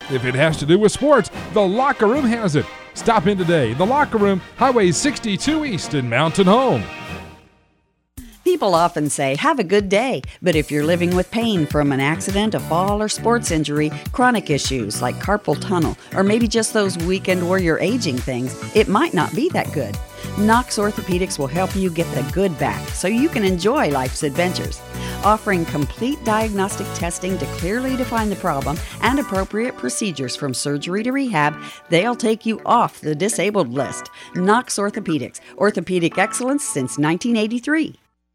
If it has to do with sports, The Locker Room has it. Stop in today. The Locker Room, Highway 62 East in Mountain Home. People often say, have a good day, but if you're living with pain from an accident, a fall, or sports injury, chronic issues like carpal tunnel, or maybe just those weekend warrior aging things, it might not be that good. Knox Orthopedics will help you get the good back so you can enjoy life's adventures. Offering complete diagnostic testing to clearly define the problem and appropriate procedures from surgery to rehab, they'll take you off the disabled list. Knox Orthopedics, orthopedic excellence since 1983.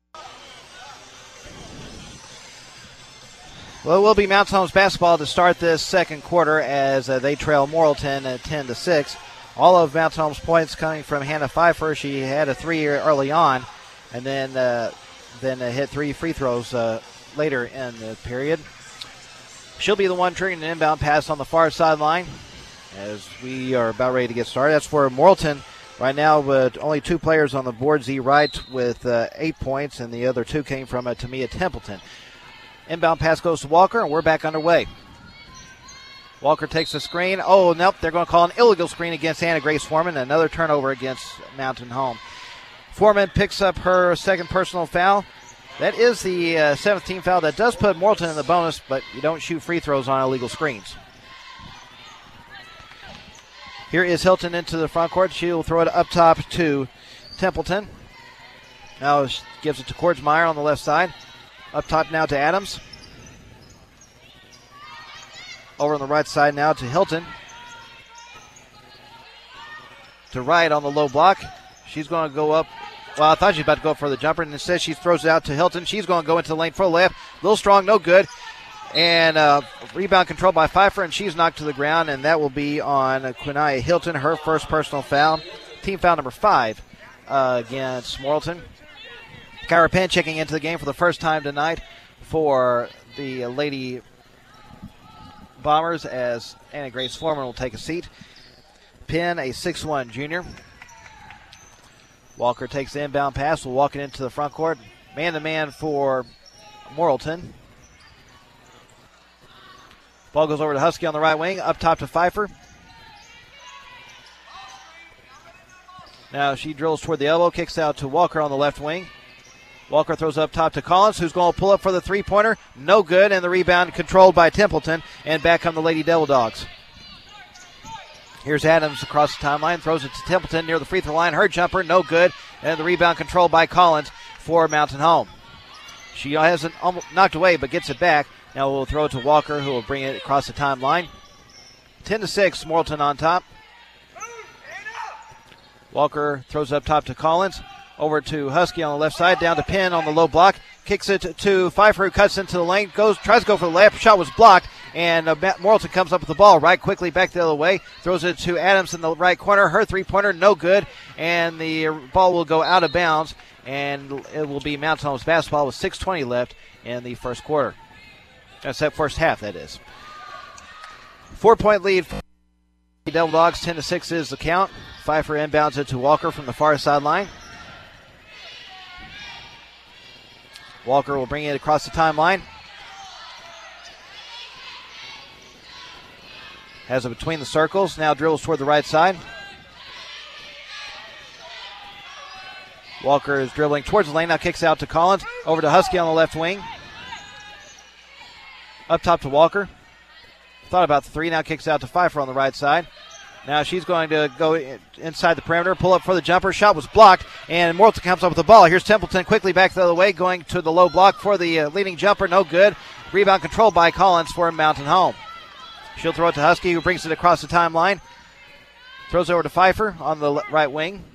Well, it will be Mountain Home's basketball to start this second quarter as they trail Morrilton at 10-6. All of Mountain Home's points coming from Hannah Pfeiffer. She had a three early on, and then hit 3 free throws later in the period. She'll be the one triggering an inbound pass on the far sideline as we are about ready to get started. That's for Morrilton right now, with only 2 players on the board. Z Wright with 8 points, and the other 2 came from Tamia Templeton. Inbound pass goes to Walker, and we're back underway. Walker takes the screen. Oh, nope, they're going to call an illegal screen against Anna Grace Foreman. Another turnover against Mountain Home. Foreman picks up her second personal foul. That is the 7th team foul. That does put Morrilton in the bonus, but you don't shoot free throws on illegal screens. Here is Hilton into the front court. She'll throw it up top to Templeton. Now gives it to Kordsmeyer on the left side. Up top now to Adams. Over on the right side now to Hilton. To Wright on the low block. She's going to go up. Well, I thought she was about to go for the jumper, and instead she throws it out to Hilton. She's going to go into the lane for a layup. A little strong, no good. And rebound controlled by Pfeiffer, and she's knocked to the ground, and that will be on Quinaya Hilton, her first personal foul. Team foul number 5 against Morrilton. Kyra Penn checking into the game for the first time tonight for the Lady Bombers as Anna Grace Foreman will take a seat. Penn, a 6'1 junior. Walker takes the inbound pass. Will walk it into the front court. Man-to-man for Morrilton. Ball goes over to Husky on the right wing. Up top to Pfeiffer. Now she drills toward the elbow. Kicks out to Walker on the left wing. Walker throws up top to Collins, who's going to pull up for the three-pointer. No good, and the rebound controlled by Templeton. And back come the Lady Devil Dogs. Here's Adams across the timeline. Throws it to Templeton near the free throw line. Her jumper, no good. And the rebound controlled by Collins for Mountain Home. She hasn't knocked away, but gets it back. Now we'll throw it to Walker, who will bring it across the timeline. 10-6, Morrilton on top. Walker throws up top to Collins. Over to Husky on the left side, down to Penn on the low block. Kicks it to Pfeiffer, who cuts into the lane, tries to go for the layup. Shot was blocked, and Morrilton comes up with the ball right quickly back the other way. Throws it to Adams in the right corner. Her three-pointer, no good, and the ball will go out of bounds, and it will be Mountain Home's basketball with 6:20 left in the first quarter. That's that first half, that is. 4-point lead for the Devil Dogs. 10-6 is the count. Pfeiffer inbounds it to Walker from the far sideline. Walker will bring it across the timeline. Has it between the circles. Now dribbles toward the right side. Walker is dribbling towards the lane. Now kicks out to Collins. Over to Husky on the left wing. Up top to Walker. Thought about the three. Now kicks out to Pfeiffer on the right side. Now she's going to go inside the perimeter, pull up for the jumper. Shot was blocked, and Morrilton comes up with the ball. Here's Templeton quickly back the other way, going to the low block for the leading jumper. No good. Rebound controlled by Collins for Mountain Home. She'll throw it to Husky, who brings it across the timeline. Throws over to Pfeiffer on the right wing.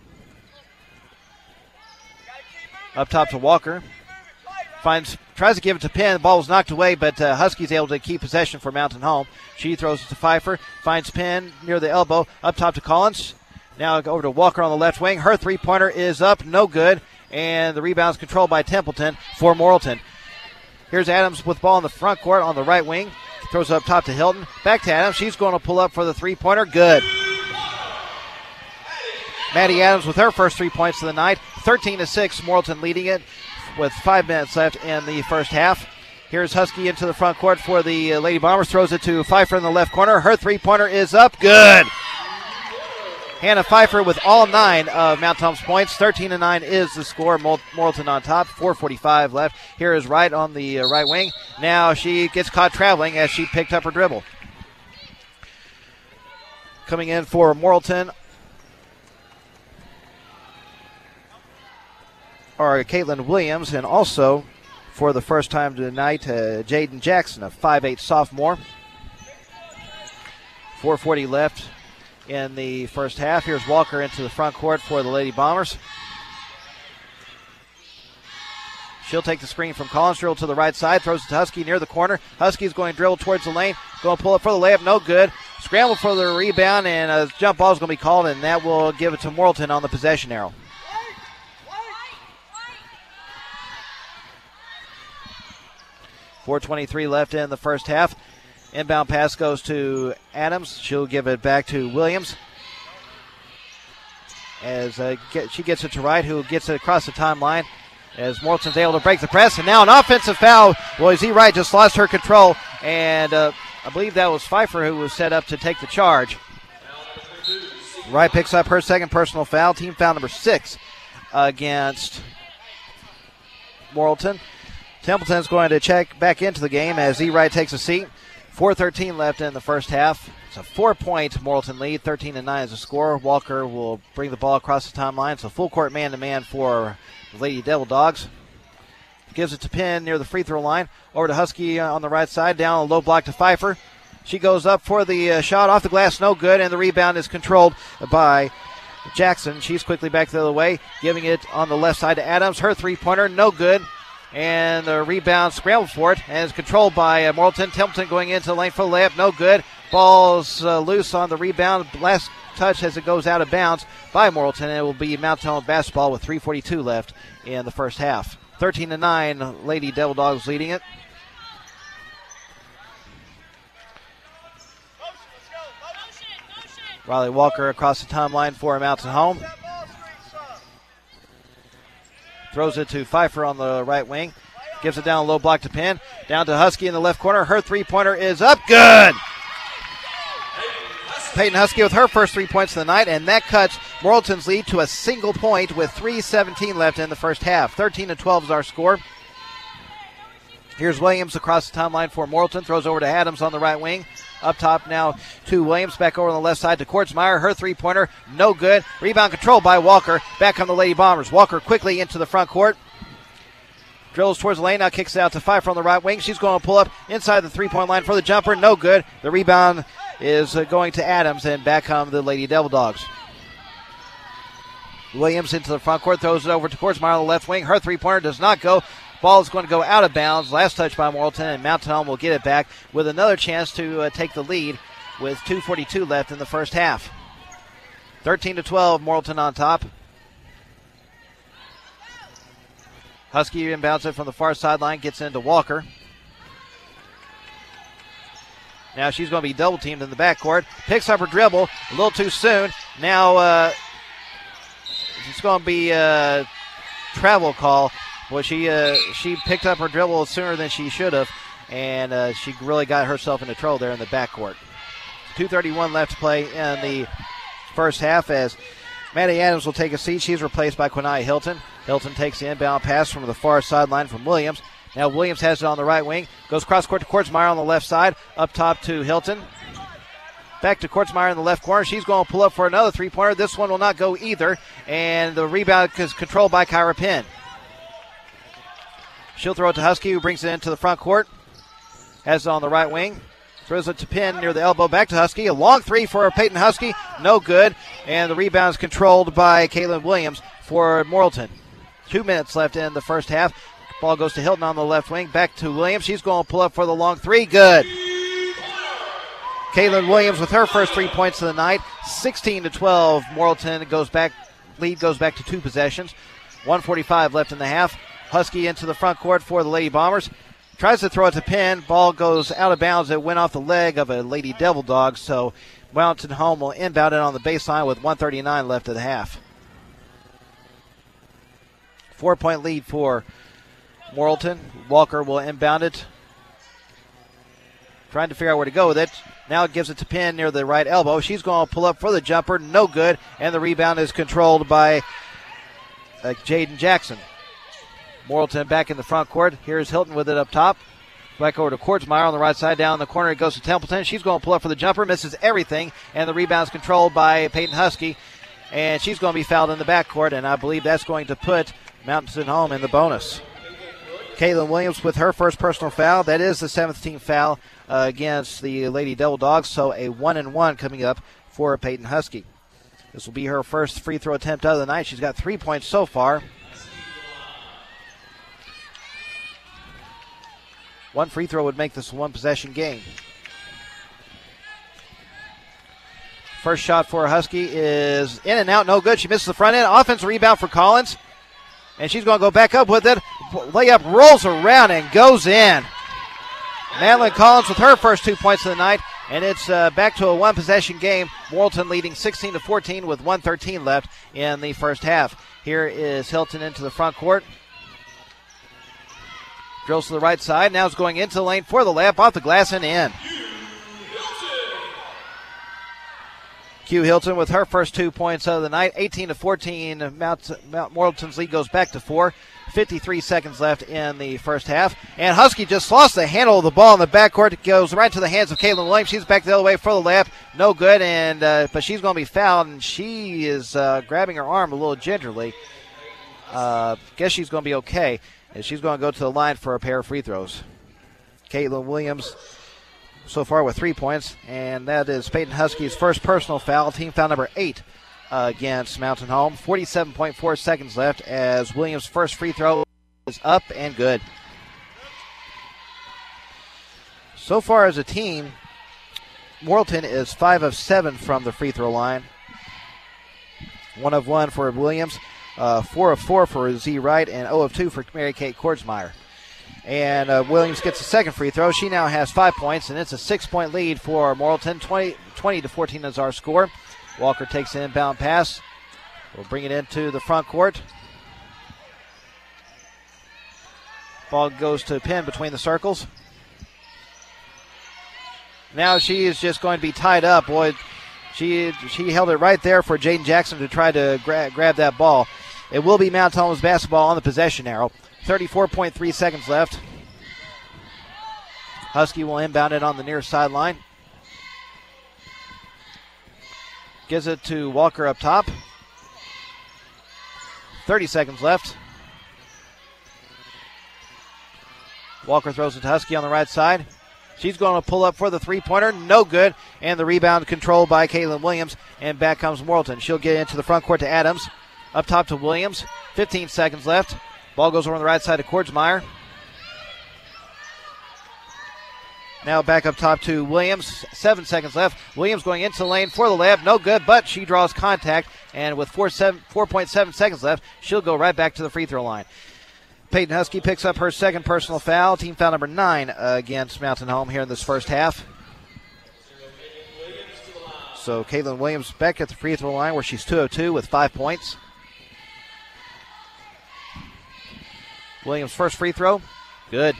Up top to Walker. Tries to give it to Penn. The ball was knocked away, but Husky's able to keep possession for Mountain Home. She throws it to Pfeiffer. Finds Penn near the elbow. Up top to Collins. Now over to Walker on the left wing. Her three-pointer is up. No good. And the rebound's controlled by Templeton for Morrilton. Here's Adams with ball in the front court on the right wing. Throws it up top to Hilton. Back to Adams. She's going to pull up for the three-pointer. Good. Maddie Adams with her first 3 points of the night. 13-6, Morrilton leading it with 5 minutes left in the first half. Here's Husky into the front court for the Lady Bombers. Throws it to Pfeiffer in the left corner. Her three-pointer is up. Good. Hannah Pfeiffer with all 9 of Mount Tom's points. 13-9 is the score. Morrilton on top. 4:45 left. Here is Wright on the right wing. Now she gets caught traveling as she picked up her dribble. Coming in for Morrilton are Caitlin Williams, and also for the first time tonight, Jaden Jackson, a 5'8 sophomore. 4:40 left in the first half. Here's Walker into the front court for the Lady Bombers. She'll take the screen from Collins, dribble to the right side, throws it to Husky near the corner. Husky's going to dribble towards the lane, going to pull up for the layup, no good. Scramble for the rebound, and a jump ball is going to be called, and that will give it to Morrilton on the possession arrow. .423 left in the first half. Inbound pass goes to Adams. She'll give it back to Williams. As she gets it to Wright, who gets it across the timeline. As Morrilton's able to break the press. And now an offensive foul. Boy, Z Wright just lost her control. And I believe that was Pfeiffer who was set up to take the charge. Wright picks up her second personal foul. Team foul number 6 against Morrilton. Templeton's going to check back into the game as Z Wright takes a seat. 4:13 left in the first half. It's a 4-point Morrilton lead. 13-9 is the score. Walker will bring the ball across the timeline. It's a full court man-to-man for the Lady Devil Dogs. Gives it to Penn near the free throw line. Over to Husky on the right side. Down a low block to Pfeiffer. She goes up for the shot off the glass. No good. And the rebound is controlled by Jackson. She's quickly back the other way. Giving it on the left side to Adams. Her three-pointer. No good. And the rebound scrambled for it and is controlled by Morrilton. Templeton going into the lane for the layup. No good. Ball's loose on the rebound. Last touch as it goes out of bounds by Morrilton. And it will be Mount Tom basketball with 3:42 left in the first half. 13-9, Lady Devil Dogs leading it. Riley Walker across the timeline for Mountain Home. Throws it to Pfeiffer on the right wing. Gives it down a low block to Penn. Down to Husky in the left corner. Her three-pointer is up. Good! Peyton Husky with her first 3 points of the night, and that cuts Morrilton's lead to a single point with 3:17 left in the first half. 13-12 is our score. Here's Williams across the timeline for Morrilton. Throws over to Adams on the right wing. Up top now to Williams. Back over on the left side to Kortsmeyer. Her three-pointer, no good. Rebound controlled by Walker. Back on the Lady Bombers. Walker quickly into the front court. Drills towards the lane. Now kicks it out to Pfeiffer on the right wing. She's going to pull up inside the three-point line for the jumper. No good. The rebound is going to Adams, and back come the Lady Devil Dogs. Williams into the front court. Throws it over to Kortsmeyer on the left wing. Her three-pointer does not go. Ball is going to go out of bounds. Last touch by Morrilton, and Mountain Home will get it back with another chance to take the lead with 2:42 left in the first half. 13-12, Morrilton on top. Husky inbounds it from the far sideline, gets into Walker. Now she's going to be double-teamed in the backcourt. Picks up her dribble a little too soon. Now it's going to be a travel call. Well, she picked up her dribble sooner than she should have, and she really got herself into trouble there in the backcourt. 2:31 left to play in the first half as Maddie Adams will take a seat. She's replaced by Quinai Hilton. Hilton takes the inbound pass from the far sideline from Williams. Now Williams has it on the right wing. Goes cross-court to Kortsmeyer on the left side. Up top to Hilton. Back to Kortsmeyer in the left corner. She's going to pull up for another three-pointer. This one will not go either, and the rebound is controlled by Kyra Penn. She'll throw it to Husky, who brings it into the front court. Has it on the right wing. Throws it to Penn near the elbow. Back to Husky. A long three for Peyton Husky. No good. And the rebound is controlled by Caitlin Williams for Morrilton. 2 minutes left in the first half. Ball goes to Hilton on the left wing. Back to Williams. She's going to pull up for the long three. Good. Caitlin Williams with her first 3 points of the night. 16-12. Morrilton lead goes back to 2 possessions. 1:45 left in the half. Husky into the front court for the Lady Bombers. Tries to throw it to Penn. Ball goes out of bounds. It went off the leg of a Lady Devil Dog, so Mountain Home will inbound it on the baseline with 1:39 left of the half. 4-point lead for Morrilton. Walker will inbound it trying to figure out where to go with it. Now it gives it to Penn near the right elbow. She's going to pull up for the jumper. No good. And the rebound is controlled by Jaden Jackson. Morrilton back in the front court. Here's Hilton with it up top. Back over to Kortsmeyer on the right side. Down in the corner, it goes to Templeton. She's going to pull up for the jumper. Misses everything. And the rebound's controlled by Peyton Husky. And she's going to be fouled in the backcourt. And I believe that's going to put Mountain Home in the bonus. Caitlin Williams with her first personal foul. That is the 7th team foul against the Lady Devil Dogs. So a 1-and-1 coming up for Peyton Husky. This will be her first free throw attempt of the night. She's got 3 points so far. One free throw would make this a one-possession game. First shot for Husky is in and out, no good. She misses the front end. Offensive rebound for Collins. And she's going to go back up with it. Layup rolls around and goes in. Madeline Collins with her first 2 points of the night. And it's back to a one-possession game. Morrilton leading 16-14 with 1:13 left in the first half. Here is Hilton into the front court. Drills to the right side. Now it's going into the lane for the layup. Off the glass and in. Q Hilton with her first 2 points of the night. 18-14. Mount Morrilton's lead goes back to 4. 53 seconds left in the first half. And Husky just lost the handle of the ball in the backcourt. It goes right to the hands of Caitlin Williams. She's back the other way for the layup. No good. And but she's going to be fouled. And she is grabbing her arm a little gingerly. Guess she's going to be okay. And she's going to go to the line for a pair of free throws. Caitlin Williams so far with 3 points, and that is Peyton Husky's first personal foul, team foul number 8 against Mountain Home. 47.4 seconds left as Williams' first free throw is up and good. So far as a team, Morrilton is 5 of 7 from the free throw line. 1 of 1 for Williams. 4 of 4 for Z Wright, and 0 of 2 for Mary Kate Kortsmeyer. And Williams gets the second free throw. She now has 5 points, and it's a 6-point lead for Morrilton. 20-14 is our score. Walker takes an inbound pass. We'll bring it into the front court. Ball goes to Penn between the circles. Now she is just going to be tied up. Boy, she held it right there for Jaden Jackson to try to grab that ball. It will be Mount Home's basketball on the possession arrow. 34.3 seconds left. Husky will inbound it on the near sideline. Gives it to Walker up top. 30 seconds left. Walker throws it to Husky on the right side. She's going to pull up for the three-pointer. No good. And the rebound controlled by Caitlin Williams. And back comes Morrilton. She'll get into the front court to Adams. Up top to Williams. 15 seconds left. Ball goes over on the right side to Kortsmeyer. Now back up top to Williams. 7 seconds left. Williams going into the lane for the layup. No good, but she draws contact. And with 4.7 seconds left, she'll go right back to the free throw line. Peyton Husky picks up her second personal foul. Team foul number 9 against Mountain Home here in this first half. So Caitlin Williams back at the free throw line where she's 2 of 2 with 5 points. Williams' first free throw. Good.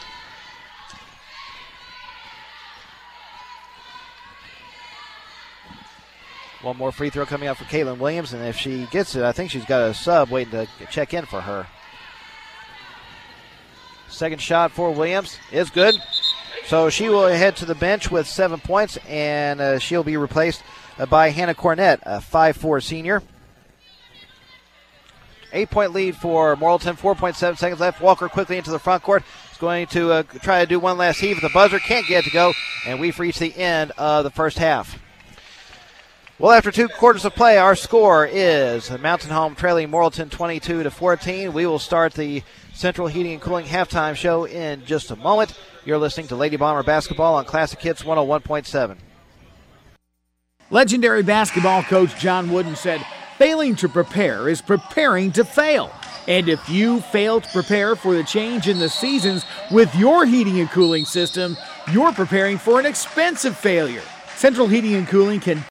One more free throw coming out for Caitlin Williams, and if she gets it, I think she's got a sub waiting to check in for her. Second shot for Williams is good. So she will head to the bench with 7 points, and she'll be replaced by Hannah Cornett, a 5'4 senior. 8-point lead for Morrilton, 4.7 seconds left. Walker quickly into the front court. Is going to try to do one last heave at the buzzer. Can't get it to go, and we've reached the end of the first half. Well, after 2 quarters of play, our score is Mountain Home trailing Morrilton 22-14. We will start the Central Heating and Cooling halftime show in just a moment. You're listening to Lady Bomber Basketball on Classic Hits 101.7. Legendary basketball coach John Wooden said, "Failing to prepare is preparing to fail." And if you fail to prepare for the change in the seasons with your heating and cooling system, you're preparing for an expensive failure. Central Heating and Cooling can